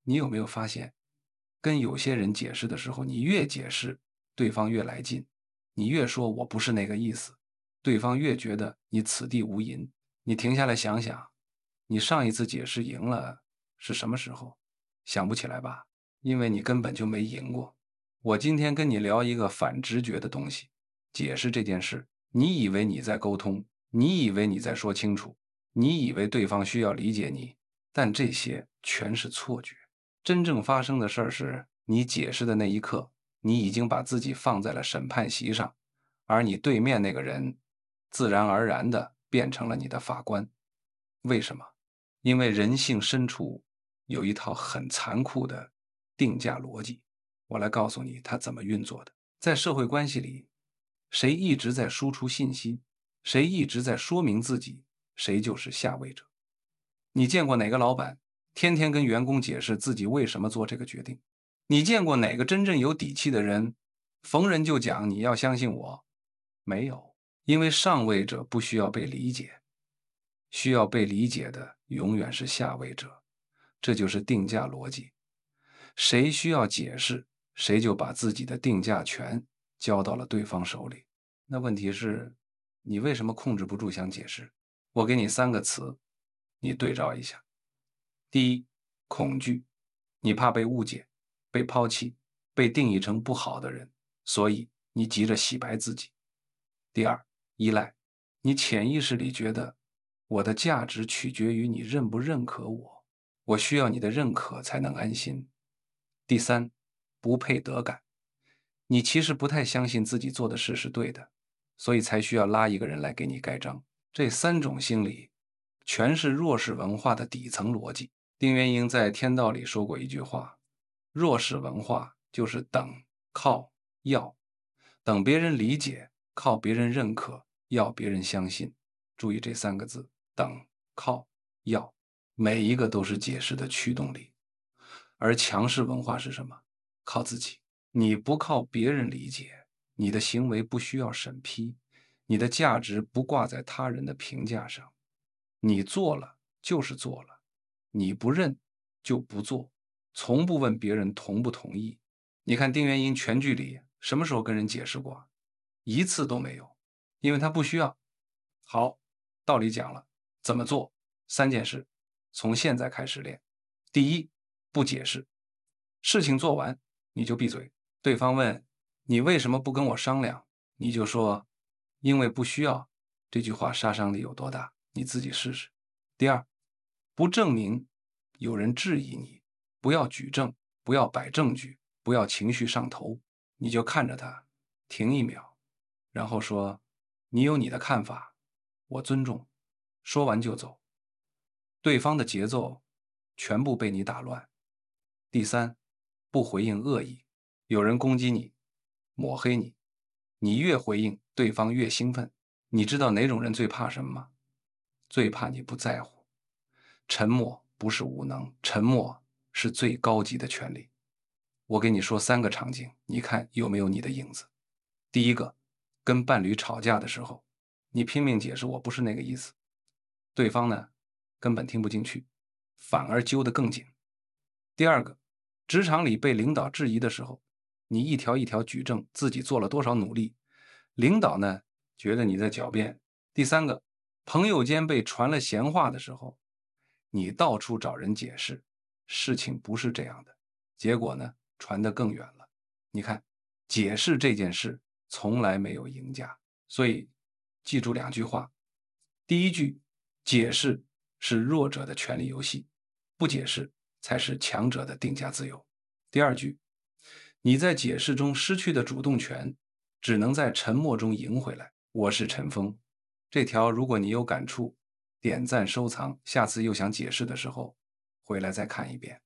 你有没有发现，跟有些人解释的时候，你越解释，对方越来劲，你越说我不是那个意思，对方越觉得你此地无银。你停下来想想，你上一次解释赢了是什么时候？想不起来吧？因为你根本就没赢过。我今天跟你聊一个反直觉的东西，解释这件事，你以为你在沟通，你以为你在说清楚，你以为对方需要理解你，但这些全是错觉。真正发生的事儿是，你解释的那一刻，你已经把自己放在了审判席上，而你对面那个人，自然而然地变成了你的法官。为什么？因为人性深处有一套很残酷的定价逻辑。我来告诉你它怎么运作的。在社会关系里，谁一直在输出信息，谁一直在说明自己，谁就是下位者。你见过哪个老板天天跟员工解释自己为什么做这个决定？你见过哪个真正有底气的人，逢人就讲你要相信我？没有，因为上位者不需要被理解，需要被理解的永远是下位者。这就是定价逻辑。谁需要解释，谁就把自己的定价权交到了对方手里。那问题是，你为什么控制不住想解释？我给你3个词，你对照一下。第一，恐惧，你怕被误解、被抛弃、被定义成不好的人，所以你急着洗白自己。第二，依赖，你潜意识里觉得我的价值取决于你认不认可我，我需要你的认可才能安心。第三，不配得感，你其实不太相信自己做的事是对的，所以才需要拉一个人来给你盖章。这3种心理，全是弱势文化的底层逻辑。丁元英在《天道》里说过一句话：弱势文化就是等、靠、要，等别人理解，靠别人认可，要别人相信。注意这3个字：等、靠、要，每一个都是解释的驱动力。而强势文化是什么？靠自己。你不靠别人理解，你的行为不需要审批，你的价值不挂在他人的评价上，你做了就是做了，你不认就不做，从不问别人同不同意。你看丁元英全剧里什么时候跟人解释过？一次都没有，因为他不需要。好，道理讲了，怎么做？3件事，从现在开始练。第一，不解释，事情做完你就闭嘴。对方问你为什么不跟我商量，你就说因为不需要。这句话杀伤力有多大？你自己试试。第二，不证明有人质疑你，不要举证，不要摆证据，不要情绪上头，你就看着他，停1秒，然后说你有你的看法，我尊重，说完就走。对方的节奏全部被你打乱。第三，不回应恶意，有人攻击你，抹黑你，你越回应，对方越兴奋。你知道哪种人最怕什么吗？最怕你不在乎。沉默不是无能，沉默是最高级的权利。我给你说3个场景，你看有没有你的影子。第一个，跟伴侣吵架的时候，你拼命解释我不是那个意思，对方呢根本听不进去，反而揪得更紧。第二个，职场里被领导质疑的时候，你一条一条举证自己做了多少努力，领导呢觉得你在狡辩。第三个，朋友间被传了闲话的时候，你到处找人解释，事情不是这样的，结果呢传得更远了。你看，解释这件事从来没有赢家，所以记住2句话。第一句，解释是弱者的权利游戏，不解释才是强者的定价自由。第二句，你在解释中失去的主动权，只能在沉默中赢回来。我是陈峰。这条如果你有感触，点赞收藏，下次又想解释的时候，回来再看一遍。